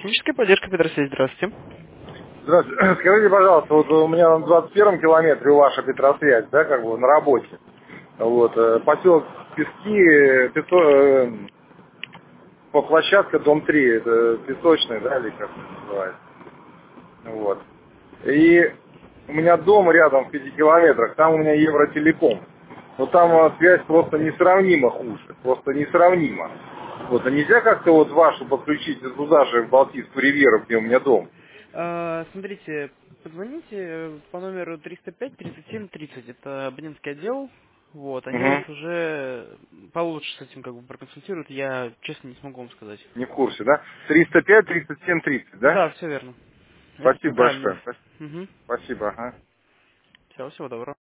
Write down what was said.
Техническая поддержка Петросвязь, здравствуйте. Здравствуйте. Скажите, пожалуйста, вот у меня на 21-м километре у ваша Петросвязь, да, как бы на работе. Вот, поселок Пески, по площадке дом 3, это песочный, да, или как это называется. Вот. И у меня дом рядом в 5 километрах, там у меня Евротелеком. Но там связь просто несравнимо хуже, просто несравнимо. Вот, а нельзя как-то вот вашу подключить туда же, в Балтийскую ривьеру, где у меня дом? Смотрите, позвоните по номеру 305-37-30, это абонентский отдел. Вот, они вас Угу. уже получше с этим как бы проконсультируют, я честно не смогу вам сказать. Не в курсе, да? 305, 37, 30, да? Да, все верно. Это Спасибо центральный. большое. Угу. Спасибо, ага. Всего доброго.